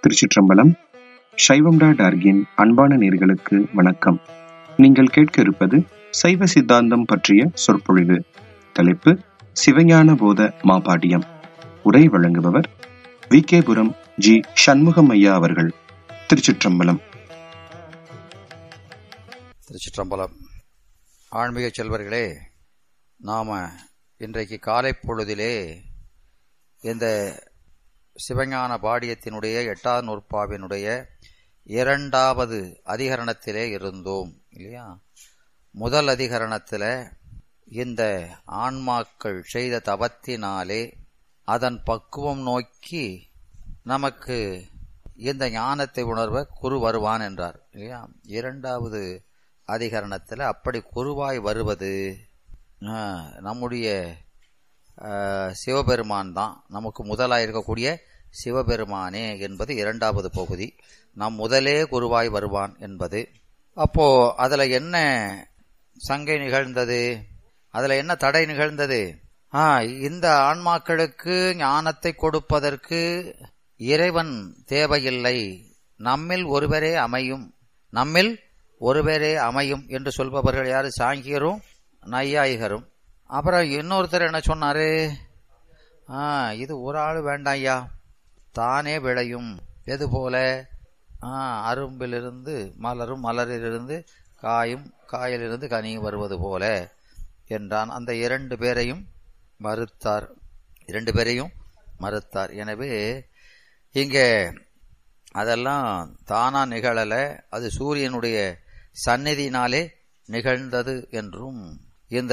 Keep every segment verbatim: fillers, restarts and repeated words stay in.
திருச்சிற்றம்பலம். சைவம் டாட் ஆர்கின் அன்பான நேர்களுக்கு வணக்கம். நீங்கள் கேட்க இருப்பது சைவ சித்தாந்தம் பற்றிய சொற்பொழிவு. தலைப்பு சிவஞான போத மாபாடியம். உரை வழங்குபவர் V K Puram G Shanmugam ஐயா அவர்கள். திருச்சிற்றம்பலம். திருச்சிற்றம்பலம். ஆன்மீக செல்வர்களே, நாம இன்றைக்கு காலை பொழுதிலே இந்த சிவஞான பாடியத்தினுடைய எட்டாவது நூற்பாவினுடைய இரண்டாவது அதிகரணத்திலே இருந்தோம் இல்லையா? முதல் அதிகரணத்தில் இந்த ஆன்மாக்கள் செய்த தவத்தினாலே அதன் பக்குவம் நோக்கி நமக்கு இந்த ஞானத்தை உணர்வ குரு வருவான் என்றார் இல்லையா? இரண்டாவது அதிகரணத்தில் அப்படி குருவாய் வருவது நம்முடைய சிவபெருமான் தான். நமக்கு முதலாக இருக்கக்கூடிய சிவபெருமானே என்பது இரண்டாவது பகுதி. நாம் முதலே குருவாய் வருவான் என்பது. அப்போ அதுல என்ன சங்கை நிகழ்ந்தது? அதுல என்ன தடை நிகழ்ந்தது? ஆ இந்த ஆன்மாக்களுக்கு ஞானத்தை கொடுப்பதற்கு இறைவன் தேவையில்லை, நம்மில் ஒருவரே அமையும், நம்மில் ஒருவரே அமையும் என்று சொல்பவர்கள் யாரு? சாங்கியரும் நையாயிகரும். அப்புறம் இன்னொருத்தர் என்ன சொன்னாரு? ஆ இது ஒரு ஆள் வேண்டாம் ஐயா, தானே விளையும். எது போல? ஆ அரும்பிலிருந்து மலரும், மலரிலிருந்து காயும், காயிலிருந்து கனியும் வருவது போல என்றான். அந்த இரண்டு பேரையும் மறுத்தார், இரண்டு பேரையும் மறுத்தார். எனவே இங்கே அதெல்லாம் தானா நிகழல, அது சூரியனுடைய சந்நிதியினாலே நிகழ்ந்தது என்றும் இந்த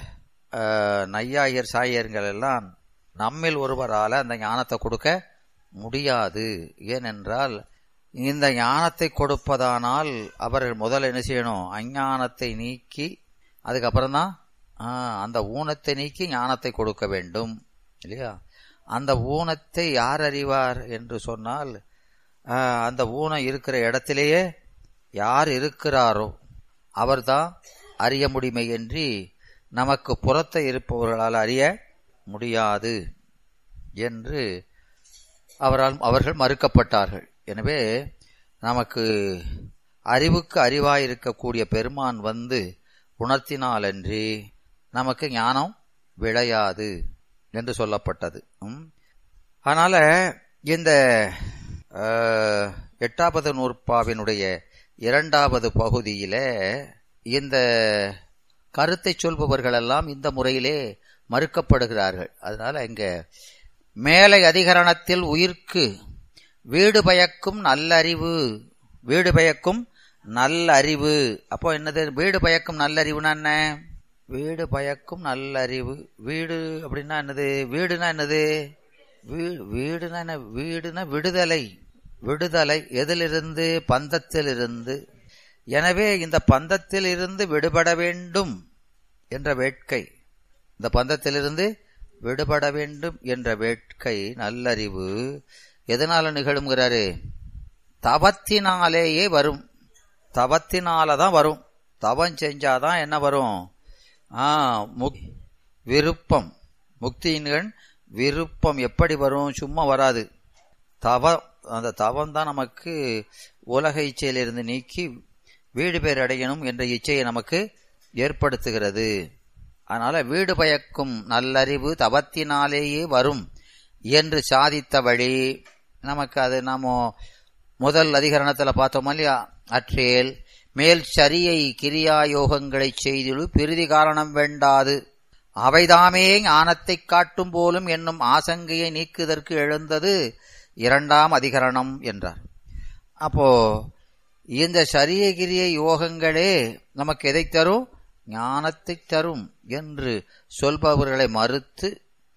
நையாயர் சாயர்கள் எல்லாம் நம்மில் ஒருவரால் அந்த ஞானத்தை கொடுக்க முடியாது. ஏனென்றால் இந்த ஞானத்தை கொடுப்பதானால் அவர்கள் முதல்ல என்ன செய்யணும்? அஞ்ஞானத்தை நீக்கி அதுக்கப்புறம் தான் அந்த ஊனத்தை நீக்கி ஞானத்தை கொடுக்க வேண்டும் இல்லையா? அந்த ஊனத்தை யார் அறிவார் என்று சொன்னால், அந்த ஊனம் இருக்கிற இடத்திலேயே யார் இருக்கிறாரோ அவர்தான் அறிய முடியுமே என்று நமக்கு புறத்தை இருப்பவர்களால் அறிய முடியாது என்று அவரால் அவர்கள் மறுக்கப்பட்டார்கள். எனவே நமக்கு அறிவுக்கு அறிவாயிருக்கக்கூடிய பெருமான் வந்து உணர்த்தினாலன்றி நமக்கு ஞானம் விளையாது என்று சொல்லப்பட்டது. அதனால இந்த எட்டாவது நூற்பாவினுடைய இரண்டாவது பகுதியில இந்த கருத்தை சொல்பவர்கள் எல்லாம் இந்த முறையிலே மறுக்கப்படுகிறார்கள். அதனால இங்க மேலை அதிகரணத்தில் உயிர்க்கு வீடு பயக்கும் நல்லறிவு, வீடு பயக்கும் நல்லறிவு. அப்போ என்னது வீடு பயக்கும் நல்லறிவுனா என்ன? வீடு பயக்கும் நல்லறிவு, வீடு அப்படின்னா என்னது? வீடுனா என்னது? வீடுனா என்ன? வீடுனா விடுதலை, விடுதலை எதிலிருந்து? பந்தத்திலிருந்து. எனவே இந்த பந்தத்தில் இருந்து விடுபட வேண்டும் என்ற வேட்கை, இந்த பந்தத்திலிருந்து விடுபட வேண்டும் என்ற வேட்கை நல்லறிவு எதனால நிகழுங்கிறாரு? தவத்தினாலேயே வரும், தவத்தினாலதான் வரும். தவம் செஞ்சாதான் என்ன வரும்? ஆ முக் விருப்பம், முக்தியின் விருப்பம் எப்படி வரும்? சும்மா வராது. தவம், அந்த தவம் தான் நமக்கு உலக இச்சையிலிருந்து நீக்கி வீடு பேர் அடையணும் என்ற இச்சையை நமக்கு ஏற்படுத்துகிறது. அதனால வீடு பயக்கும் நல்லறிவு தவத்தினாலேயே வரும் என்று சாதித்த வழி நமக்கு அது நாம முதல் அதிகரணத்தில் பார்த்தோம் இல்லையா? அற்றேல் மேல் சரியை கிரியா யோகங்களை செய்திடு பிரிதி காரணம் வேண்டாது, அவைதாமே ஞானத்தை காட்டும் போலும் என்னும் ஆசங்கையை நீக்குதற்கு எழுந்தது இரண்டாம் அதிகரணம் என்றார். அப்போ இந்த சரிய கிரிய யோகங்களே நமக்கு எதை தரும்? ஞானத்தை தரும் என்று சொல்பவர்களை மறுத்து,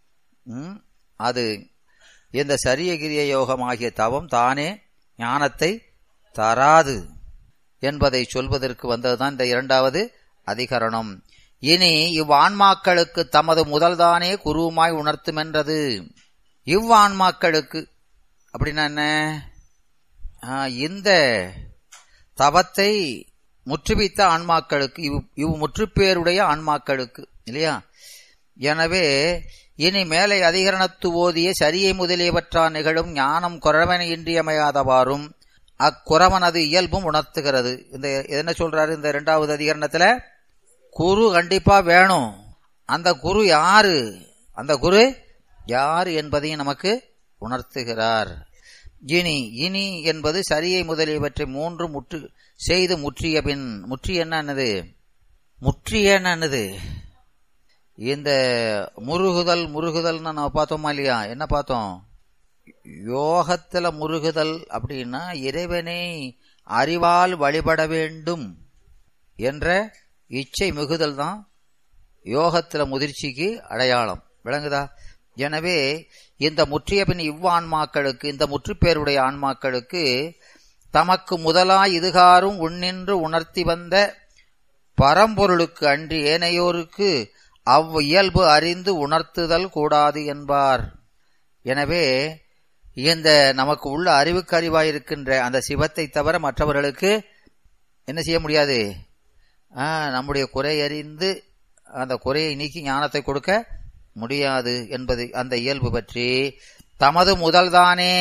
அது இந்த சரிய கிரிய யோகம் ஆகிய தவம் தானே ஞானத்தை தராது என்பதை சொல்வதற்கு வந்ததுதான் இந்த இரண்டாவது அதிகரணம். இனி இவ்வான்மாக்களுக்கு தமது முதல்தானே குருவுமாய் உணர்த்துமென்றது. இவ்வான்மாக்களுக்கு அப்படின்னா என்ன? இந்த தவத்தை முற்றுவித்த ஆன்மாக்களுக்கு, இவ் இவ் முற்றுப்பேருடைய ஆன்மாக்களுக்கு இல்லையா? எனவே இனி மேலை அதிகரணத்து ஓதிய சரியை முதலியவற்றால் நிகழும் ஞானம் குறவன இன்றியமையாதவாறும் அக்குறவனது இயல்பும் உணர்த்துகிறது. இந்த என்ன சொல்றாரு இந்த இரண்டாவது அதிகரணத்துல? குரு கண்டிப்பா வேணும். அந்த குரு யாரு, அந்த குரு யாரு என்பதையும் நமக்கு உணர்த்துகிறார். இனி இனி என்பது சரியை முதலியவற்றை மூன்று முற்று செய்து முற்றிய பின், முற்றி என்னது, முற்றிய என்னது, இந்த முருகுதல் முருகுதல்னு நம்ம பார்த்தோமா இல்லையா? என்ன பார்த்தோம்? யோகத்துல முருகுதல் அப்படின்னா இறைவனை அறிவால் வழிபட வேண்டும் என்ற இச்சை மிகுதல் தான் யோகத்துல முதிர்ச்சிக்கு அடையாளம். விளங்குதா? எனவே இந்த முற்றிய பின் இவ்வான்மாக்களுக்கு, இந்த முற்றுப்பேருடைய ஆன்மாக்களுக்கு தமக்கு முதலாய் இதுகாரும் உன்னின்று உணர்த்தி வந்த பரம்பொருளுக்கு அன்றி ஏனையோருக்கு அவ் இயல்பு அறிந்து உணர்த்துதல் கூடாது என்பார். எனவே இந்த நமக்கு உள்ள அறிவுக்கு அறிவாயிருக்கின்ற அந்த சிவத்தை தவிர மற்றவர்களுக்கு என்ன செய்ய முடியாது? நம்முடைய குறை அறிந்து அந்த குறையை நீக்கி ஞானத்தை கொடுக்க முடியாது என்பது அந்த இயல்பு பற்றி தமது முதல்தானே,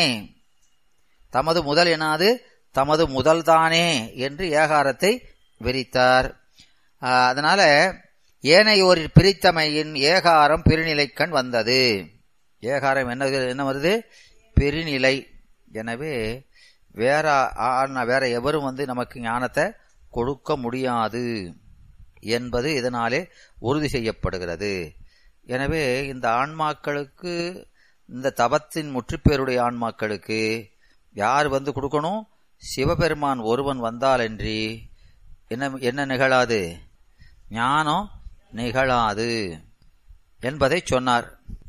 தமது முதல் எனாது தமது முதல்தானே என்று ஏகாரத்தை விரித்தார். அதனால ஏனையோரில் பிரித்தமையின் ஏகாரம் பெருநிலைக்கண் வந்தது. ஏகாரம் என்ன என்ன வருது? பெருநிலை. எனவே வேற வேற எவரும் வந்து நமக்கு ஞானத்தை கொடுக்க முடியாது என்பது இதனாலே உறுதி செய்யப்படுகிறது. எனவே இந்த ஆன்மாக்களுக்கு, இந்த தவத்தின் முற்றுப்பேருடைய ஆன்மாக்களுக்கு யார் வந்து கொடுக்கணும்? சிவபெருமான் ஒருவன் வந்தாலன்றி என்ன என்ன நிகழாது? ஞானம் நிகழாது என்பதை சொன்னார்.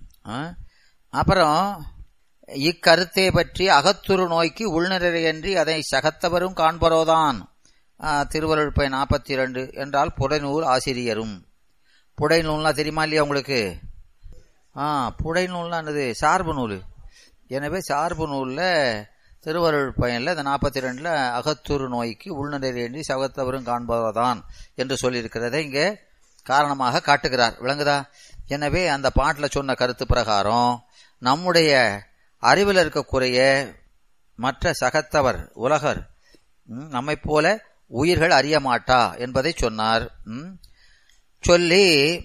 அப்புறம் இக்கருத்தை பற்றி அகத்துரு நோய்க்கு உள்நிறையன்றி அதை சகத்தவரும் காண்பரோதான். திருவருள் பை நாற்பத்தி இரண்டு என்றால் புடைநூல் ஆசிரியரும். புடைநூல்னா தெரியுமா இல்லையா உங்களுக்கு? ஆ புடைநூல்னா என்னது? சார்பு நூல். எனவே சார்பு நூல்ல திருவருள் பயன்ல இந்த நாற்பத்தி ரெண்டுல அகத்துரு நோய்க்கு உள்நிறையன்றி சகத்தவரும் காண்பரோதான் என்று சொல்லியிருக்கிறதை இங்கே காரணமாக காட்டுகிறார். விளங்குதா? எனவே அந்த பாட்டில் சொன்ன கருத்து பிரகாரம் நம்முடைய அறிவில் இருக்கக்கூடிய மற்ற சகத்தவர் உலகர் நம்மை போல உயிர்கள் அறிய மாட்டா என்பதை சொன்னார். சொல்லி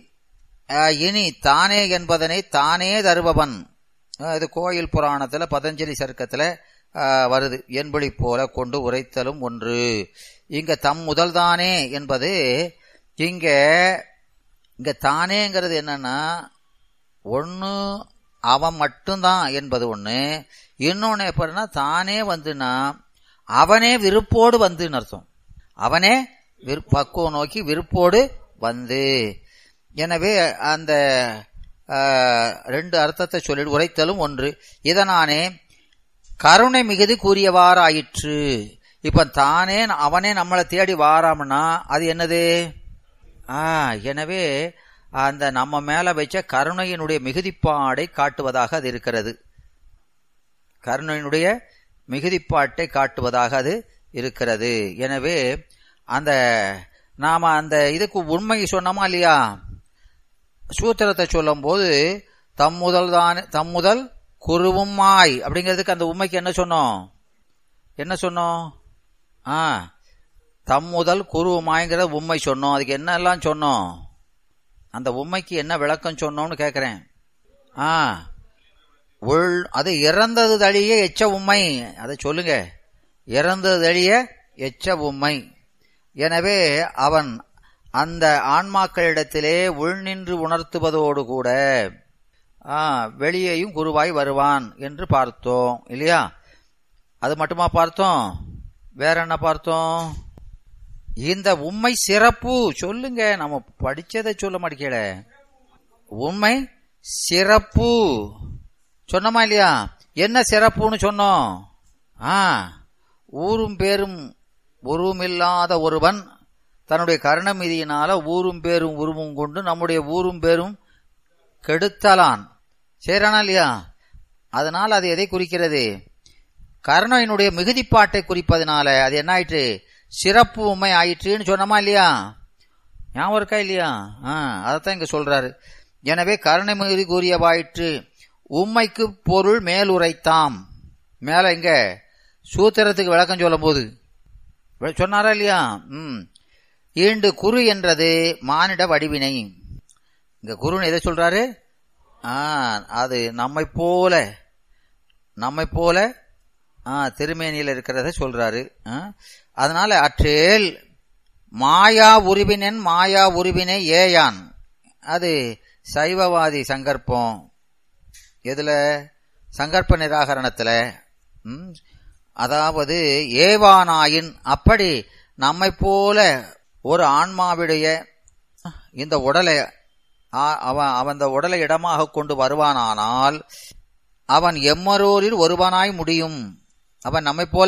இனி தானே என்பதனை தானே தருபவன், இது கோயில் புராணத்துல பதஞ்சலி சர்க்கத்துல வருது. என்பொழி போல கொண்டு உரைத்தலும் ஒன்று. இங்க தம் முதல்தானே என்பது இங்க இங்க தானேங்கிறது என்னன்னா, ஒன்னு அவன் மட்டும்தான் என்பது ஒண்ணு, இன்னொன்னு எப்படின்னா தானே வந்துன்னா அவனே விருப்போடு வந்துன்னு அர்த்தம். அவனே பக்குவம் நோக்கி விருப்போடு வந்து. எனவே அந்த ரெண்டு அர்த்தத்தை சொல்லி உரைத்தலும் ஒன்று. இதனானே கருணை மிகுதி கூறியவாறாயிற்று. இப்ப தானே அவனே நம்மளை தேடி வாராம்னா அது என்னது? ஆஹ் எனவே அந்த நம்ம மேல வச்ச கருணையினுடைய மிகுதிப்பாடை காட்டுவதாக அது இருக்கிறது. கருணையினுடைய மிகுதிப்பாட்டை காட்டுவதாக அது இருக்கிறது. எனவே அந்த நாம அந்த இதுக்கு உண்மை சொன்னோமா இல்லையா? சூத்திரத்தை சொல்லும் போது தம் முதல் தான் தம் முதல் குருவும் மாய் அப்படிங்கிறதுக்கு அந்த உண்மைக்கு என்ன சொன்னோம்? என்ன சொன்னோம்? ஆ தம் முதல் குருவுமாய்ங்கிற உண்மை சொன்னோம். அதுக்கு என்ன எல்லாம் சொன்னோம்? அந்த உண்மைக்கு என்ன விளக்கம் சொன்னோம்னு கேட்கிறேன். ஆ உள் அது இறந்தது தழிய எச்ச உண்மை. அதை சொல்லுங்க. இறந்தது தழிய எச்ச உண்மை. எனவே அவன் அந்த ஆன்மாக்களிடத்திலே உள் நின்று உணர்த்துவதோடு கூட வெளியேயும் குருவாய் வருவான் என்று பார்த்தோம் இல்லையா? அது மட்டுமா பார்த்தோம்? வேற என்ன பார்த்தோம்? இந்த உண்மை சிறப்பு சொல்லுங்க. நம்ம படிச்சதை சொல்ல மாட்டேங்கல. உண்மை சிறப்பு சொன்னோமா இல்லையா? என்ன சிறப்புன்னு சொன்னோம்? ஆ ஊரும் பேரும் உருவமில்லாத ஒருவன் தன்னுடைய கருணமிதியினால ஊரும் பேரும் உருவம் கொண்டு நம்முடைய ஊரும் பேரும் கெடுத்தலான். சரியானா இல்லையா? அதனால அது எதை குறிக்கிறது? கருணையினுடைய மிகுதிப்பாட்டை குறிப்பதனால அது என்ன ஆயிற்று? சிறப்பு உண்மை ஆயிற்றுன்னு சொன்னோமா இல்லையா? ஞாபகம் இருக்கா இல்லையா? ஆஹ் அதைத்தான் இங்க சொல்றாரு. எனவே கருணை மிகுதி கூறியவாயிற்று. உம்மைக்கு பொருள் மேலுரைத்தாம். மேல இங்க சூத்திரத்துக்கு விளக்கம் சொல்லும் போது சொன்னாரா இல்லையா? ம் ஈண்டு குரு என்றது மானிட வடிவினை. இங்க குருன்னு எதை சொல்றாரு? ஆ அது நம்மை போல நம்மை போல திருமேனியில் இருக்கிறத சொல்றாரு. அதனால அற்றேல் மாயா உருவினன் மாயா உருவினை ஏயான். அது சைவவாதி சங்கற்பம். எதுல? சங்கற்ப நிராகரணத்துல. அதாவது ஏவானாயின், அப்படி நம்மை போல ஒரு ஆன்மாவுடைய இந்த உடலை அவன் அவன் இந்த உடலை இடமாக கொண்டு வருவானானால் அவன் எம்மரோரில் ஒருவனாய் முடியும். அவன் நம்மை போல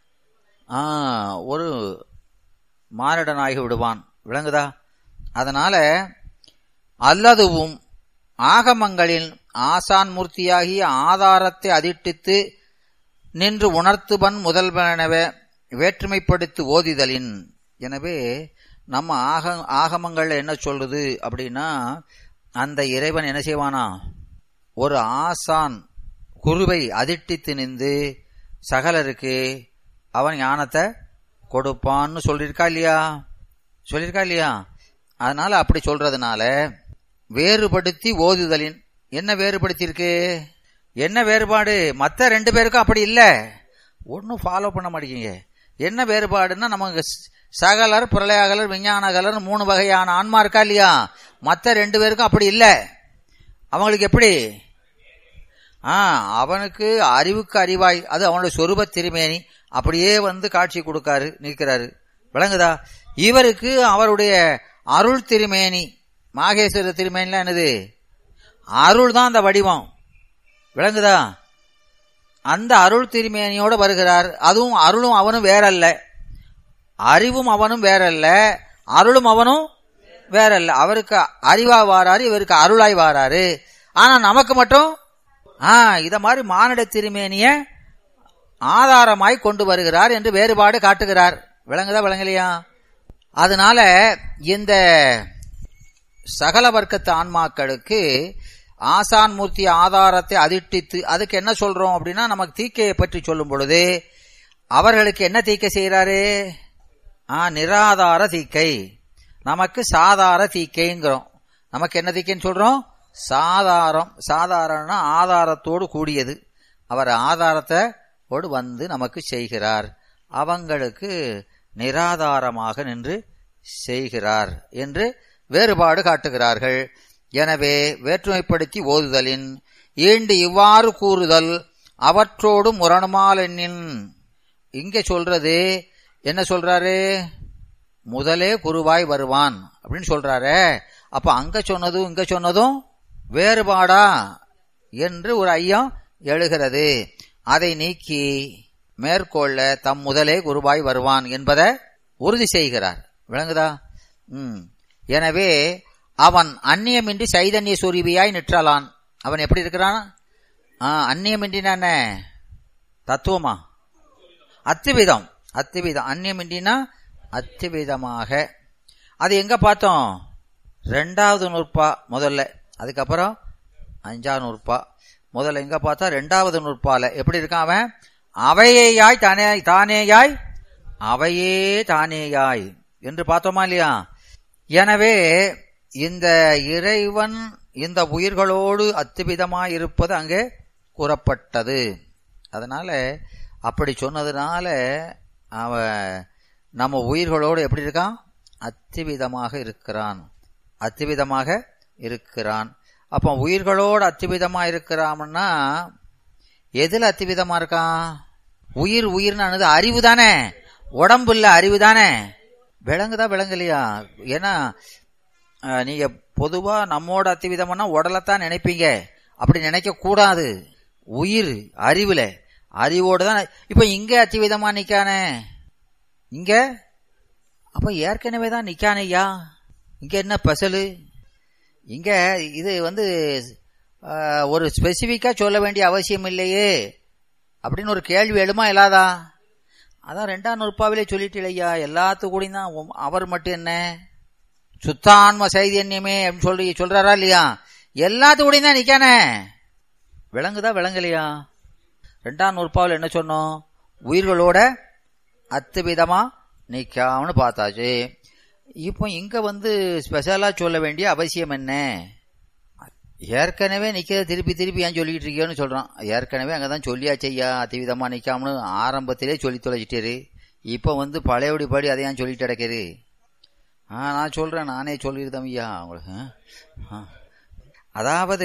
ஒரு மானிடனாகி விடுவான். விளங்குதா? அதனால அல்லதுவும் ஆகமங்களில் ஆசான் மூர்த்தியாகிய ஆதாரத்தை அதிட்டித்து நின்று உணர்த்துவன் முதல்வனவே வேற்றுமைப்படுத்தி ஓதிதலின். எனவே நம்ம ஆக ஆகமங்கள்ல என்ன சொல்றது அப்படின்னா, அந்த இறைவன் என்ன செய்வானா, ஒரு ஆசான் குருவை அதிட்டித்து நின்று சகலருக்கு அவன் ஞானத்தை கொடுப்பான்னு சொல்லியிருக்கா இல்லையா? சொல்லியிருக்கா இல்லையா? அதனால அப்படி சொல்றதுனால வேறுபடுத்தி ஓதுதலின். என்ன வேறுபடுத்தி இருக்கு? என்ன வேறுபாடு? மற்ற ரெண்டு பேருக்கும் அப்படி இல்லை. ஒன்னும் ஃபாலோ பண்ண மாட்டேங்க. என்ன வேறுபாடுன்னா, நமக்கு சகலர் பிரளயகலர் விஞ்ஞானகலர் மூணு வகையான ஆன்மா இருக்கா இல்லையா? மற்ற ரெண்டு பேருக்கும் அப்படி இல்லை. அவங்களுக்கு எப்படி? ஆ அவனுக்கு அறிவுக்கு அறிவாய், அது அவனுடைய சொரூப திருமேனி, அப்படியே வந்து காட்சி கொடுக்காரு நிற்கிறாரு. விளங்குதா? இவருக்கு அவருடைய அருள் திருமேனி, மாகேஸ்வர திருமேனிலாம் என்னது? அருள் தான் அந்த வடிவம். விளங்குதா? அந்த அருள் திருமேனியோட வருகிறார். அதுவும் அருளும் அவனும் வேறல்ல, அறிவும் அவனும் வேறல்ல, அருளும் அவனும் வேறல்ல. அவருக்கு அறிவா வாராரு, இவருக்கு அருளாய் வாராரு. ஆனா நமக்கு மட்டும் ஆ இத மாதிரி மானிட திருமேனிய ஆதாரமாய் கொண்டு வருகிறார் என்று வேறுபாடு காட்டுகிறார். விளங்குதா விளங்கலையா? அதனால இந்த சகல வர்க்கத்து ஆன்மாக்களுக்கு ஆசான் மூர்த்தி ஆதாரத்தை அதிட்டித்து, அதுக்கு என்ன சொல்றோம் அப்படின்னா, நமக்கு தீக்கையை பற்றி சொல்லும் பொழுது அவர்களுக்கு என்ன தீக்கை செய்யறாரு? ஆ நிராதார தீக்கை, நமக்கு சாதார தீக்கைங்கிறோம். நமக்கு என்ன தீக்கைன்னு சொல்றோம்? சாதாரம். சாதாரண ஆதாரத்தோடு கூடியது. அவர் ஆதாரத்தோடு வந்து நமக்கு செய்கிறார். அவங்களுக்கு நிராதாரமாக நின்று செய்கிறார் என்று வேறுபாடு காட்டுகிறார்கள். எனவே வேற்றுமைப்படுத்தி ஓதுதலின் ஈண்டு இவ்வாறு கூறுதல் அவற்றோடு முரணுமால் எண்ணின். இங்க சொல்றது என்ன சொல்றாரு? முதலே குருவாய் வருவான் அப்படின்னு சொல்றாரு. அப்ப அங்க சொன்னதும் இங்க சொன்னதும் வேறுபாடா என்று ஒரு ஐயம் எழுகிறது. அதை நீக்கி மேற்கொள்ள தம் முதலே குருவாய் வருவான் என்பதை உறுதி செய்கிறார். விளங்குதா? ம் எனவே அவன் அந்நியமின்றி சைதன்ய சொரூபியாய் நிற்றலான். அவன் எப்படி இருக்கிறான்? அந்நியமின்றின தத்துவமா? அத்துவிதம். அத்துவிதம் அந்நியமின்றினா அத்துவிதமாக. அது எங்க பார்த்தோம்? ரெண்டாவது நூற்பா முதல்ல, அதுக்கப்புறம் அஞ்சாவது நூற்பா. முதல்ல எங்க பார்த்தா ரெண்டாவது நூற்பால எப்படி இருக்கான் அவன்? அவையேயாய் தானே தானேயாய் அவையே தானேயாய் என்று பார்த்தோமா இல்லையா? எனவே இந்த இறைவன் இந்த உயிர்களோடு அத்துவிதமாய் இருப்பது அங்கே கூறப்பட்டது. அதனால அப்படி சொன்னதுனால அவன் நம்ம உயிர்களோடு எப்படி இருக்கான்? அத்துவிதமாக இருக்கிறான். அத்துவிதமாக இருக்கிறான். அப்ப உயிர்களோடு அத்துவிதமா இருக்கிறான்னா எதுல அத்துவிதமா இருக்கான்? உயிர் உயிர்னு அறிவு தானே, உடம்பு இல்ல, அறிவு தானே. விளங்குதா விளங்கலையா? ஏன்னா நீங்க பொதுவா நம்மோட அத்துவிதம்னா உடலைத்தான் நினைப்பீங்க. அப்படி நினைக்க கூடாது. உயிர் அறிவுல, அறிவோடு தான். இப்ப இங்க அத்துவிதமா நிக்கானே இங்க, அப்ப ஏற்கனவே தான் நிக்கானையா. இங்க என்ன பெசலு? இங்க இது வந்து ஒரு ஸ்பெசிபிக்கா சொல்ல வேண்டிய அவசியம் இல்லையே அப்படின்னு ஒரு கேள்வி எழுமா இல்லாதா? அதான் ரெண்டாம் நூற்பாவிலே சொல்லிட்டு இல்லையா, எல்லாத்து கூடயும் தான் அவர் மட்டும் என்ன சுத்தான்ம சைதன்யமே அப்படின்னு சொல்லி சொல்றாரா இல்லையா? எல்லாத்துக்கூடையும் தான் நிக்கானே. விளங்குதா விளங்கலையா? ரெண்டாம் நூற்பாவில் என்ன சொன்னோம்? உயிர்களோட அத்துவிதமா நிக்காமனு பார்த்தாச்சு. இப்போ இங்க வந்து ஸ்பெஷலா சொல்ல வேண்டிய அவசியம் என்ன? ஏற்கனவே நிக்கிறத திருப்பி திருப்பி ஏன் சொல்லிட்டு இருக்கேன்னு சொல்றான். ஏற்கனவே அங்கதான் சொல்லியாச்சையா அத்திவிதமா நிக்காமனு ஆரம்பத்திலே சொல்லி தொலைச்சிட்டாரு. இப்ப வந்து பழையபடி படி அதை ஏன் சொல்லிட்டு கிடக்குது? ஆஹ் நான் சொல்றேன், நானே சொல்லிருந்தேன் ஐயா உங்களுக்கு. அதாவது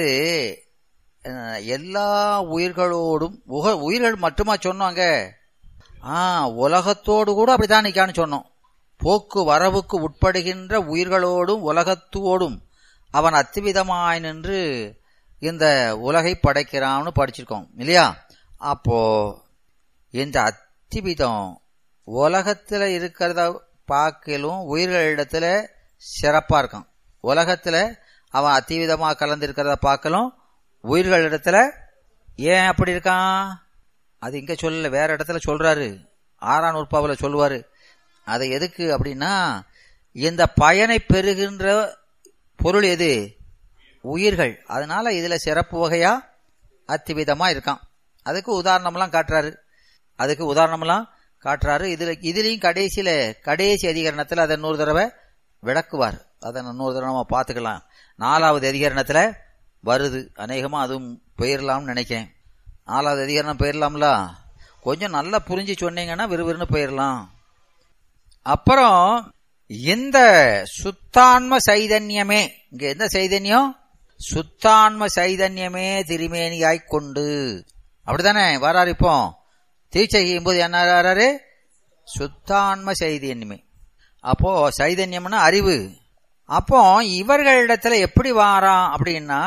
எல்லா உயிர்களோடும் உயிர்கள் மட்டுமா சொன்னாங்க? ஆஹ் உலகத்தோடு கூட அப்படித்தான் நிக்கான்னு சொன்னோம். போக்கு வரவுக்கு உட்படுகின்ற உயிர்களோடும் உலகத்தோடும் அவன் அத்துவிதமாய் நின்று இந்த உலகை படைக்கிறான்னு படிச்சிருக்கோம் இல்லையா? அப்போ இந்த அத்திவிதம் உலகத்துல இருக்கிறத பார்க்கலும் உயிர்களிடத்துல சிறப்பா இருக்கான். உலகத்துல அவன் அத்திவிதமா கலந்து இருக்கிறத பார்க்கலும் உயிர்களிடத்துல ஏன் அப்படி இருக்கான்? அது இங்க சொல்லல, வேற இடத்துல சொல்றாரு. ஆறாம் நூற்பாவில் சொல்லுவாரு. அது எதுக்கு அப்படின்னா, இந்த பயனை பெறுகின்ற பொருள் எது? உயிர்கள். அதனால இதுல சிறப்பு வகையா அத்திவிதமா இருக்கான். அதுக்கு உதாரணம்லாம் காட்டுறாரு. அதுக்கு உதாரணம்லாம் காட்டுறாரு. இதுல இதுலயும் கடைசியில கடைசி அதிகரணத்துல அதை நூறு தடவை விளக்குவார். அதை நூறு தடவை நம்ம பார்த்துக்கலாம். நாலாவது அதிகரணத்துல வருது. அநேகமா அதுவும் போயிடலாம்னு நினைக்கிறேன். நாலாவது அதிகரணம் போயிடலாம்ல. கொஞ்சம் நல்லா புரிஞ்சு சொன்னீங்கன்னா விறுவிறுன்னு போயிடலாம். அப்புறம் இந்த சுத்தான்ம சைதன்யமே, இங்க எந்த சைதன்யம்? சுத்தான்ம சைதன்யமே திருமேனியாய் கொண்டு, அப்படித்தானே வராரு. இப்போ தீட்சை செய்யும் போது என்ன வராரு? சுத்தான்ம சைதன்யமே. அப்போ சைதன்யம்னா அறிவு. அப்போ இவர்களிடத்துல எப்படி வாரான் அப்படின்னா,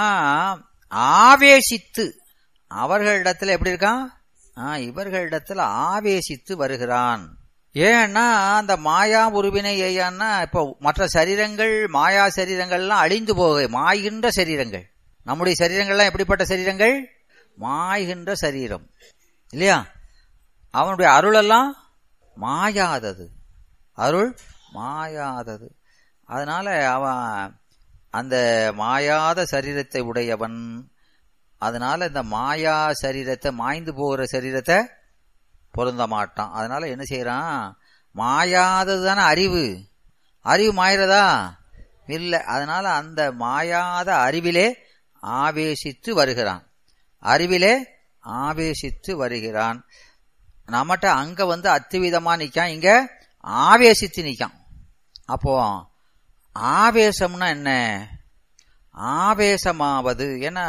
ஆவேசித்து அவர்களிடத்துல எப்படி இருக்கான்? இவர்களிடத்துல ஆவேசித்து வருகிறான். ஏன்னா அந்த மாயா உருவினை ஏயான்னா, இப்போ மற்ற சரீரங்கள் மாயா சரீரங்கள்லாம் அழிந்து போக மாய்கின்ற சரீரங்கள். நம்முடைய சரீரங்கள்லாம் எப்படிப்பட்ட சரீரங்கள்? மாய்கின்ற சரீரம் இல்லையா? அவனுடைய அருளெல்லாம் மாயாதது, அருள் மாயாதது. அதனால அவன் அந்த மாயாத சரீரத்தை உடையவன். அதனால இந்த மாயா சரீரத்தை, மாய்ந்து போகிற சரீரத்தை பொருந்த மாட்டான். அதனால என்ன செய்யறான்? மாயாதது தானே அறிவு. அறிவு மாயிறதா? இல்லை. அதனால அந்த மாயாத அறிவிலே ஆவேசித்து வருகிறான். அறிவிலே ஆவேசித்து வருகிறான். நம்மகிட்ட அங்க வந்து அத்துவிதமா நிக்கான், இங்க ஆவேசித்து நிக்கான். அப்போ ஆவேசம்னா என்ன? ஆவேசமாவது ஏன்னா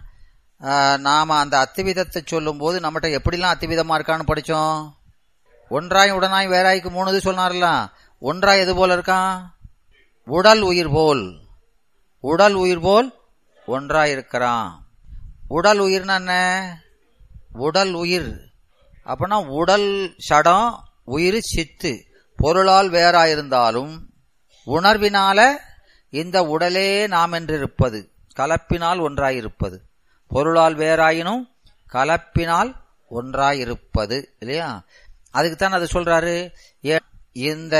நாம அந்த அத்துவிதத்தை சொல்லும் போது நம்மகிட்ட எப்படிலாம் அத்துவிதமா இருக்கான்னு படிச்சோம். ஒன்றாய் உடனாய் வேறாய்க்கு மூணு இது சொன்னார்ல. ஒன்றாய் எது போல இருக்கான்? உடல் உயிர் போல். உடல் உயிர் போல் ஒன்றாய் இருக்கிறான். உடல் உயிர்னா என்ன? உடல் உயிர் அப்படின்னா உடல் சடம், உயிர் சித்து. பொருளால் வேறாயிருந்தாலும் உணர்வினால இந்த உடலே நாம் என்றிருப்பது, கலப்பினால் ஒன்றாயிருப்பது. பொருளால் வேறாயினும் கலப்பினால் ஒன்றாயிருப்பது இல்லையா? அதுக்குத்தான் அது சொல்றாரு. இந்த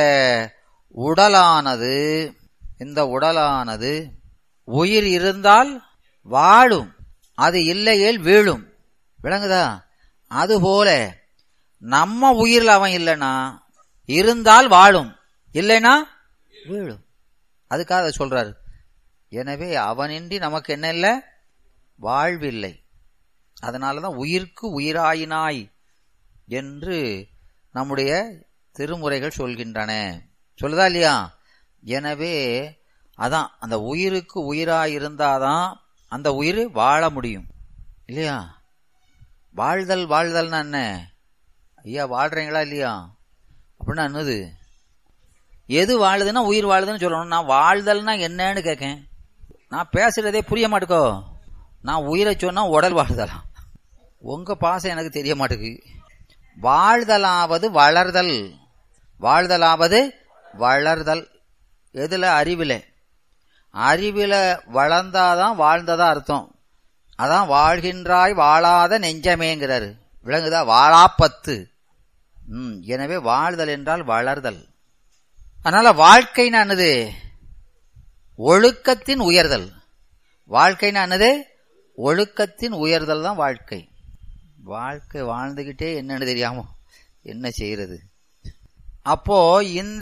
உடலானது இந்த உடலானது உயிர் இருந்தால் வாழும், அது இல்லையேல் வீழும். விளங்குதா? அதுபோல நம்ம உயிரில் அவன் இல்லைன்னா இருந்தால் வாழும், இல்லைன்னா வீழும். அதுக்காக அதை சொல்றாரு. எனவே அவனின்றி நமக்கு என்ன இல்லை? வாழ்வில்லை. அதனாலதான் உயிர்க்கு உயிராயினாய் என்று நம்முடைய திருமுறைகள் சொல்கின்றன. சொல்லுதா இல்லையா? எனவே அதான் அந்த உயிருக்கு உயிராயிருந்தாதான் அந்த உயிர் வாழ முடியும் இல்லையா? வாழ்தல் வாழ்தல்னா என்ன? ஐயா வாழ்றீங்களா இல்லையா அப்படின்னா என்னது? எது வாழுதுன்னா உயிர் வாழுதுன்னு சொல்லணும். நான் வாழ்தல்னா என்னன்னு கேட்கேன். நான் பேசுறதே புரிய மாட்டேக்கோ. நான் உயிரை சொன்னா உடல் வாழ்தலாம். உங்க பாசம் எனக்கு தெரிய மாட்டேங்குது. வாழ்தலாவது வளர்தல். வாழ்தலாவது வளர்தல் எதுல? அறிவில. அறிவில வளர்ந்தாதான் வாழ்ந்ததா அர்த்தம். அதான் வாழ்கின்றாய் வாழாத நெஞ்சமேங்கிறாரு. விளங்குதா? வாழாப்பத்து. உம் எனவே வாழ்தல் என்றால் வளர்தல். அதனால வாழ்க்கைன்னு ஒழுக்கத்தின் உயர்தல். வாழ்க்கைன்னு என்னது? ஒழுக்கத்தின் உயர்தல் தான் வாழ்க்கை. வாழ்க்கை வாழ்ந்துகிட்டே என்னன்னு தெரியாம என்ன செய்யறது? அப்போ இந்த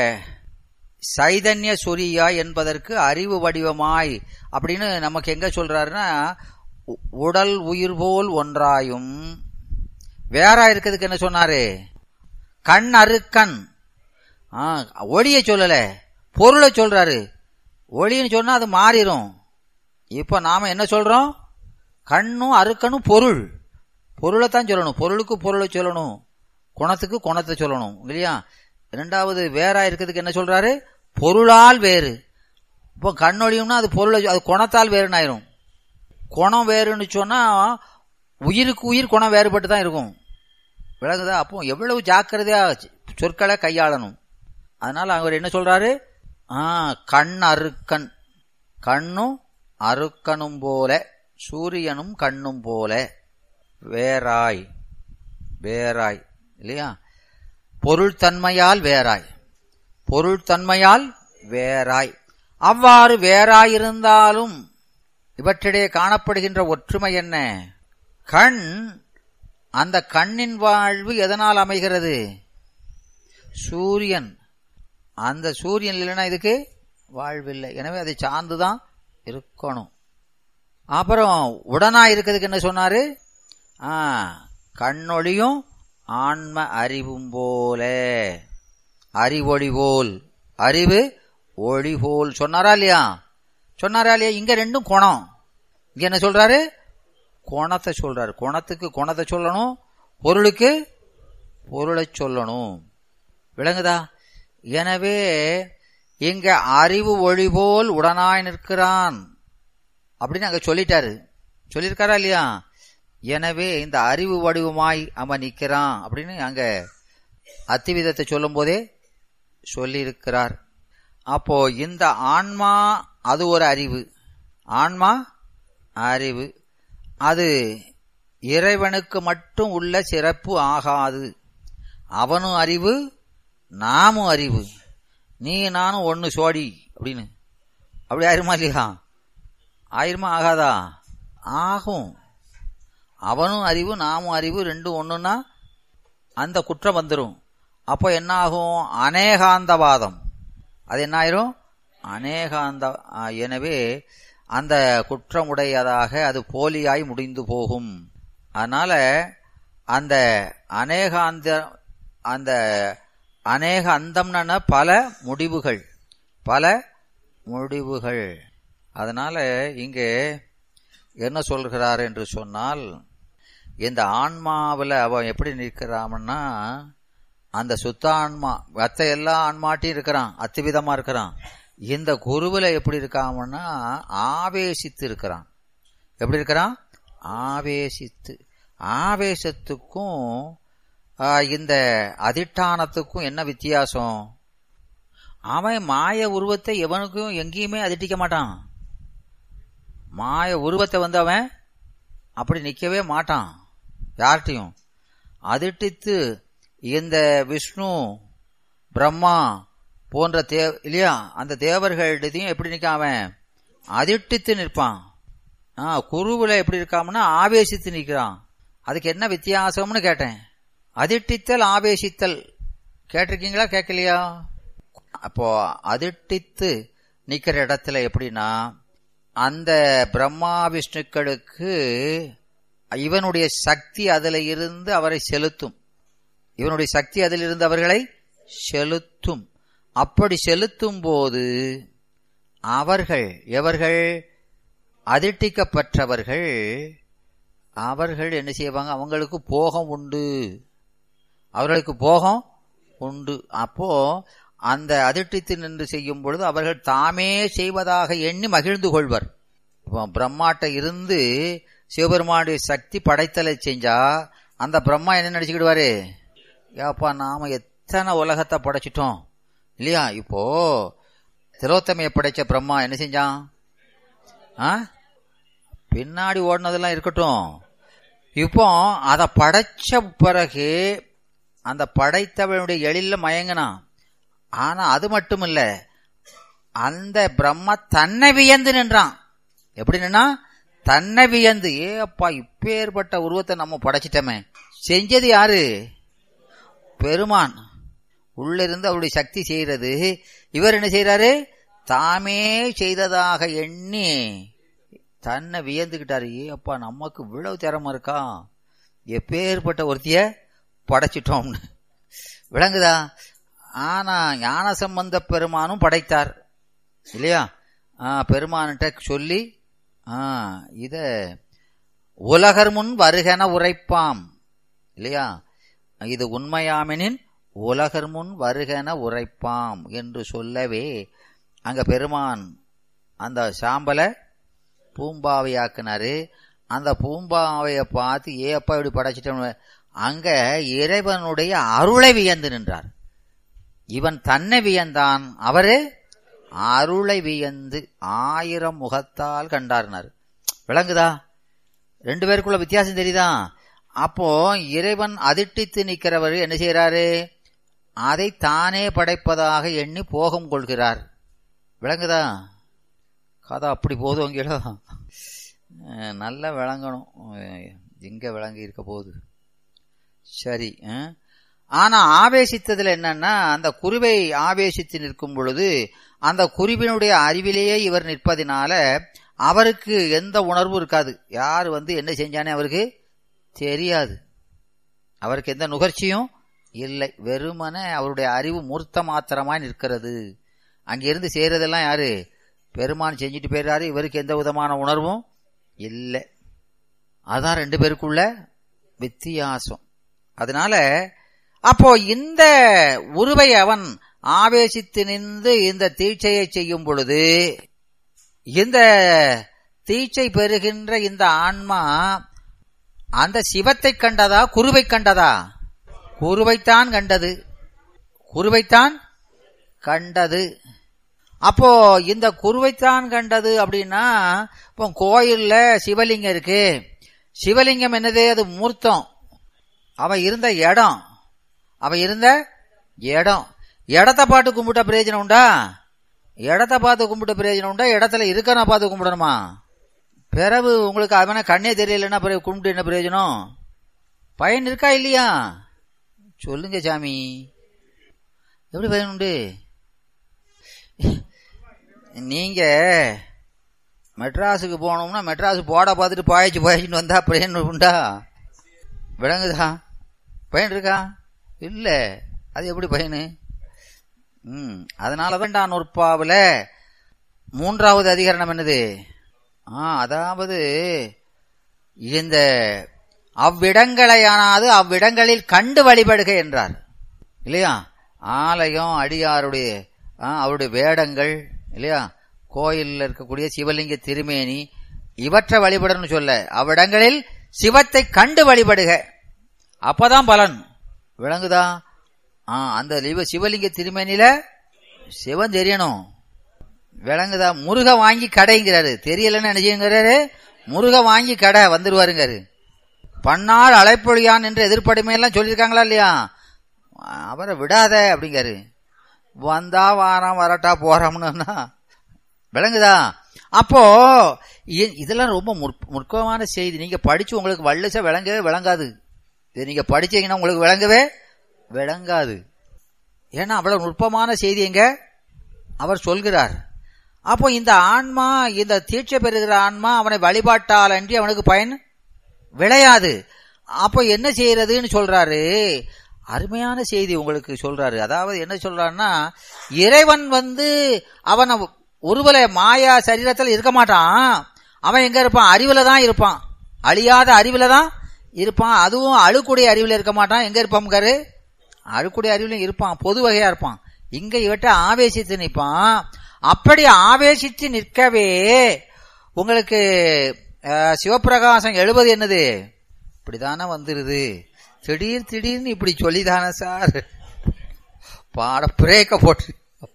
சைதன்ய சொரியா என்பதற்கு அறிவு வடிவமாய் அப்படின்னு நமக்கு எங்க சொல்றாருன்னா, உடல் உயிர் போல் ஒன்றாயும் வேற இருக்கிறதுக்கு என்ன சொன்னாரு? கண் அருக்கண். ஒளியை சொல்லல, பொருளை சொல்றாரு. ஒளின்னு சொன்னா அது மாறிடும். இப்ப நாம என்ன சொல்றோம்? கண்ணும் அருக்கணும் பொருள். பொருளை தான் சொல்லணும், பொருளுக்கு பொருளை சொல்லணும், குணத்துக்கு குணத்தை சொல்லணும் இல்லையா? இரண்டாவது வேற இருக்கிறதுக்கு என்ன சொல்றாரு? பொருளால் வேறு. இப்போ கண்ணொழியும்னா அது பொருளை, அது குணத்தால் வேறுன்னு ஆயிரும். குணம் வேறுன்னு சொன்னா உயிருக்கு உயிர் குணம் வேறுபட்டு தான் இருக்கும். விளங்குதா? அப்போ எவ்வளவு ஜாக்கிரதையா சொற்களை கையாளணும். அதனால அவர் என்ன சொல்றாரு? ஆஹ் கண் அருக்கன், கண்ணும் அருக்கனும் போல, சூரியனும் கண்ணும் போல வேறாய். வேறாய் இல்லையா? பொருள் தன்மையால் வேறாய், பொருள் தன்மையால் வேறாய். அவ்வாறு வேறாயிருந்தாலும் இவற்றிடையே காணப்படுகின்ற ஒற்றுமை என்ன? கண், அந்த கண்ணின் வாழ்வு எதனால் அமைகிறது? சூரியன். அந்த சூரியன் இல்லைன்னா இதுக்கு வாழ்வில்லை. எனவே அதை சார்ந்துதான் இருக்கணும். அப்புறம் உடனா இருக்கிறதுக்கு என்ன சொன்னாரு? ஆ கண்ணொளியும் ஆன்ம அறிவும் போல, அறிவொளி போல், அறிவு ஒளி போல் சொன்னாரா இல்லையா? சொன்னாரா இல்லையா? இங்க ரெண்டும் குணம். இங்க என்ன சொல்றாரு? குணத்தை சொல்றாரு. குணத்துக்கு குணத்தை சொல்லணும், பொருளுக்கு பொருளை சொல்லணும். விளங்குதா? எனவே இங்க அறிவு ஒளி போல் உடனாய் நிற்கிறான் அப்படின்னு அங்க சொல்லிட்டாரு. சொல்லியிருக்காரா இல்லையா? எனவே இந்த அறிவு வடிவமாய் அவன் நிற்கிறான் அப்படின்னு அங்க அத்திவிதத்தை சொல்லும் போதே சொல்லி இருக்கிறார். அப்போ இந்த ஆன்மா அது ஒரு அறிவு. ஆன்மா அறிவு, அது இறைவனுக்கு மட்டும் உள்ள சிறப்பு ஆகாது. அவனும் அறிவு, நாமும் அறிவு, நீ நானும் ஒன்னு சோடி அப்படின்னு அப்படி ஆயிருமா இல்லையா? ஆயிருமா ஆகாதா? ஆகும். அவனும் அறிவு, நாமும் அறிவு, ரெண்டும் ஒண்ணுன்னா அந்த குற்றம் வந்துடும். அப்போ என்ன ஆகும்? அநேகாந்தவாதம். அது என்ன ஆயிரும்? அநேகாந்த. எனவே அந்த குற்றமுடையதாக அது போலியாய் முடிந்து போகும். அதனால அந்த அநேகாந்த, அந்த அநேக அந்தம்னா பல முடிவுகள், பல முடிவுகள். அதனால இங்கே என்ன சொல்கிறார் என்று சொன்னால், இந்த ஆன்மாவில் அவன் எப்படி நிற்கிறான்னா, அந்த சுத்த ஆன்மா மற்ற எல்லா ஆன்மாட்டையும் இருக்கிறான், அத்திவிதமா இருக்கிறான். இந்த குருவில் எப்படி இருக்காமன்னா ஆவேசித்து இருக்கிறான். எப்படி இருக்கிறான்? ஆவேசித்து. ஆவேசத்துக்கும் இந்த அதிஷ்டானத்துக்கும் என்ன வித்தியாசம்? அவன் மாய உருவத்தை எவனுக்கும் எங்கேயுமே அதிட்டிக்க மாட்டான். மாய உருவத்தை வந்து அவன் அப்படி நிக்கவே மாட்டான் யார்கிட்டையும். அதிட்டித்து இந்த விஷ்ணு பிரம்மா போன்ற தே இல்லையா அந்த தேவர்களிடத்தையும் எப்படி நிற்க? அவன் அதிட்டித்து நிற்பான். ஆஹ் குருவுல எப்படி இருக்காமன்னா ஆவேசித்து நிற்கிறான். அதுக்கு என்ன வித்தியாசம்னு கேட்டேன். அதிட்டித்தல் ஆவேசித்தல் கேட்டிருக்கீங்களா? கேட்கலையா? அப்போ அதிட்டித்து நிக்கிற இடத்துல எப்படின்னா, அந்த பிரம்மா விஷ்ணுக்களுக்கு இவனுடைய சக்தி அதில் இருந்து அவரை செலுத்தும். இவனுடைய சக்தி அதில் இருந்து அவர்களை செலுத்தும். அப்படி செலுத்தும் போது அவர்கள் எவர்கள்? அதிட்டிக்கப்பட்டவர்கள். அவர்கள் என்ன செய்வாங்க? அவங்களுக்கு போகம் உண்டு, அவர்களுக்கு போகம் உண்டு. அப்போ அந்த அதிட்டித்து நின்று செய்யும் பொழுது அவர்கள் தாமே செய்வதாக எண்ணி மகிழ்ந்து கொள்வர். பிரம்மாட்ட இருந்து சிவபெருமானுடைய சக்தி படைத்தலை செஞ்சா அந்த பிரம்மா என்ன நினைச்சுக்கிடுவாரு? ஏப்பா நாம எத்தனை உலகத்தை படைச்சிட்டோம் இல்லையா? இப்போ திலோத்தமையை படைச்ச பிரம்மா என்ன செஞ்சான்? பின்னாடி ஓடினதெல்லாம் இருக்கட்டும், இப்போ அதை படைச்ச பிறகு அந்த படைத்தவனுடைய எழில மயங்கினான். ஆனா அது மட்டும் இல்ல, அந்த பிரம்மா தன்னை வியந்து நின்றான். எப்படின்னா தன்னை வியந்து, ஏ அப்பா இப்பேற்பட்ட உருவத்தை நம்ம படைச்சிட்டோமே, செஞ்சது யாரு? பெருமான். உள்ள இருந்து அவருடைய சக்தி செய்யறது. இவர் என்ன செய்யறாரு? தாமே செய்ததாக எண்ணி தன்னை வியந்துகிட்டாரு. ஏ அப்பா நமக்கு இவ்வளவு திறமை இருக்கா, எப்பேற்பட்ட ஒருத்திய படைச்சிட்டோம்னு. விளங்குதா? ஆனா ஞான சம்பந்த பெருமானும் படைத்தார் இல்லையா? பெருமான்கிட்ட சொல்லி இத உலகர் முன் வருகென உரைப்பாம் இல்லையா? இது உண்மையாமெனின் உலகர் முன் வருகென உரைப்பாம் என்று சொல்லவே அங்க பெருமான் அந்த சாம்பலை பூம்பாவையாக்குனாரு. அந்த பூம்பாவைய பார்த்து ஏ அப்பா இப்படி படைச்சிட்டோம், அங்க இறைவனுடைய அருளை வியந்து நின்றார். இவன் தன்னை வியந்தான், அவரு அருளை வியந்து ஆயிரம் முகத்தால் கண்டார்னார். விளங்குதா? ரெண்டு பேருக்குள்ள வித்தியாசம் தெரியுதா? அப்போ இறைவன் அதிர்ஷ்டித்து நிற்கிறவர் என்ன செய்யறாரு? அதை தானே படைப்பதாக எண்ணி போகம் கொள்கிறார். விளங்குதா? கதை அப்படி போதுவங்களோ, நல்லா விளங்கணும். எங்க விளங்கி இருக்க போகுது? சரி. ஆனா ஆவேசித்ததுல என்னன்னா, அந்த குருவை ஆவேசித்து நிற்கும் பொழுது அந்த குருவினுடைய அறிவிலேயே இவர் நிற்பதினால அவருக்கு எந்த உணர்வும் இருக்காது. யார் வந்து என்ன செஞ்சானே அவருக்கு தெரியாது. அவருக்கு எந்த நுகர்ச்சியும் இல்லை. வெறுமனே அவருடைய அறிவு மூர்த்த மாத்திரமாய் நிற்கிறது. அங்கிருந்து செய்யறதெல்லாம் யாரு? பெருமான் செஞ்சுட்டு போயிடுறாரு. இவருக்கு எந்த விதமான உணர்வும் இல்லை. அதான் ரெண்டு பேருக்குள்ள வித்தியாசம். அதனால அப்போ இந்த உருவை அவன் ஆவேசித்து நின்று இந்த தீட்சையை செய்யும் பொழுது, இந்த தீட்சை பெறுகின்ற இந்த ஆன்மா அந்த சிவத்தை கண்டதா குருவை கண்டதா? குருவைத்தான் கண்டது. குருவைத்தான் கண்டது. அப்போ இந்த குருவைத்தான் கண்டது அப்படின்னா, இப்போ கோயில்ல சிவலிங்கம் இருக்கு. சிவலிங்கம் என்னது? அது மூர்த்தம். அவன் இருந்த இடம், அவன் இருந்த இடம். இடத்த பார்த்து கும்பிட்ட பிரயோஜனம் உண்டா? இடத்த பார்த்து கும்பிட்ட பிரயோஜனம் உண்டா? இடத்துல இருக்க நான் பார்த்து கும்பிடணுமா? பிறகு உங்களுக்கு அவன கண்ணே தெரியலன்னா பிறகு கும்பிட்டு என்ன பிரயோஜனம்? பயன் இருக்கா இல்லையா? சொல்லுங்க சாமி, எப்படி பயன் உண்டு? நீங்க மெட்ராஸுக்கு போனோம்னா மெட்ராஸ் போட பார்த்துட்டு பாயச்சு பாயச்சுன்னு வந்தா பயன் உண்டா? விளங்குதா? பயன் இருக்கா? இல்ல. அது எப்படி பயனு? ம் அதனாலதான் நூற்பாவுல மூன்றாவது அதிகரணம் என்னது? ஆ அதாவது இந்த அவ்விடங்களையானது அவ்விடங்களில் கண்டு வழிபடுக என்றார் இல்லையா? ஆலயம், அடியாருடைய அவருடைய வேடங்கள் இல்லையா, கோயிலில் இருக்கக்கூடிய சிவலிங்க திருமேனி, இவற்றை வழிபடணும்னு சொல்ல, அவ்விடங்களில் சிவத்தை கண்டு வழிபடுக, அப்பதான் பலன். விளங்குதா? ஆஹ் அந்த சிவலிங்க திருமேனில சிவன் தெரியணும். விளங்குதா? முருக வாங்கி கடைங்கிறாரு. தெரியலன்னு என்ன செய்யுங்கிறாரு? முருக வாங்கி கடை வந்துருவாருங்காரு. பன்னாள் அழைப்பொழியான் என்று எதிர்ப்படைமையெல்லாம் சொல்லியிருக்காங்களா இல்லையா? அவரை விடாத அப்படிங்காரு. வந்தா வாரம் வரட்டா போறோம்னா விளங்குதா? அப்போ இதெல்லாம் ரொம்ப முக்கியமான செய்தி. நீங்க படிச்சு உங்களுக்கு வள்ளுச விளங்கவே விளங்காது. இது நீங்க படிச்சீங்கன்னா உங்களுக்கு விளங்கவே விளங்காது. ஏன்னா அவ்வளவு நுட்பமான செய்தி எங்க அவர் சொல்கிறார். அப்போ இந்த ஆன்மா, இந்த தீட்சை பெறுகிற ஆன்மா அவனை வழிபாட்டால் அன்றி அவனுக்கு பயன் விளையாது. அப்போ என்ன செய்யறதுன்னு சொல்றாரு. அருமையான செய்தி உங்களுக்கு சொல்றாரு. அதாவது என்ன சொல்றாருன்னா, இறைவன் வந்து அவன் ஒருவரை மாயா சரீரத்தில் இருக்க மாட்டான். அவன் எங்க இருப்பான்? அறிவுல தான் இருப்பான். அழியாத அறிவுல தான் இருப்பான். அதுவும் அழுக்கூடிய அறிவுல இருக்க மாட்டான். எங்க இருப்பான்? அழுக்கூடிய அறிவுல இருப்பான். பொது வகையா இருப்பான். இங்க இவற்றை ஆவேசித்து நிற்பான். அப்படி ஆவேசித்து நிற்கவே உங்களுக்கு சிவப்பிரகாசம் எழுபது என்னது இப்படிதானே வந்துருது. திடீர் திடீர்னு இப்படி சொல்லிதானே சார் பாட பிரேக்க போட்டு.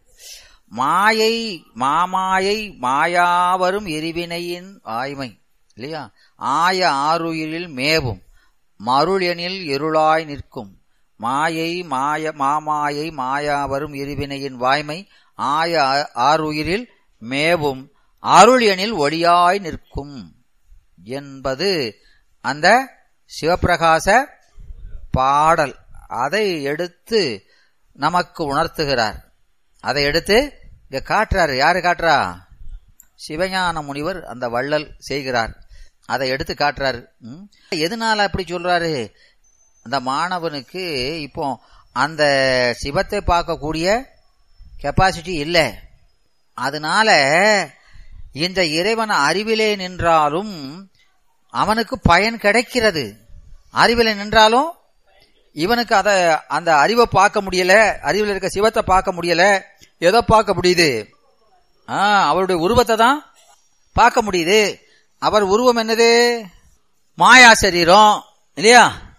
மாயை மாமாயை மாயாவரும் எரிவினையின் ஆய்மை இல்லையா? ஆய ஆறுயிரில் மேவும் மருள் எனில் இருளாய் நிற்கும் மாயை மாய மாமாயை மாயாவரும் எரிவினையின் வாய்மை ஆய ஆறுயிரில் மேவும் அருள் எனில் ஒளியாய் நிற்கும் என்பது அந்த சிவப்பிரகாச பாடல். அதை எடுத்து நமக்கு உணர்த்துகிறார். அதை எடுத்து இங்க காட்டுறாரு. யாரு காட்டுறா? சிவஞான முனிவர் அந்த வள்ளல் செய்கிறார். அதை எடுத்து காட்டுறாரு. எதனால அப்படி சொல்றாரு? அந்த மாணவனுக்கு இப்போ அந்த சிவத்தை பார்க்கக்கூடிய கெப்பாசிட்டி இல்லை. அதனால இந்த இறைவன் அறிவிலே நின்றாலும் அவனுக்கு பயன் கிடைக்கிறது. அறிவிலே நின்றாலும் இவனுக்கு அத அந்த அறிவை பார்க்க முடியல, அறிவில் இருக்க சிவத்தை பார்க்க முடியல. எதை பார்க்க முடியுது? ஆஹ் அவருடைய உருவத்தை தான் பார்க்க முடியுது. அவர் உருவம் என்னது? மாயா சரீரம் இல்லையா?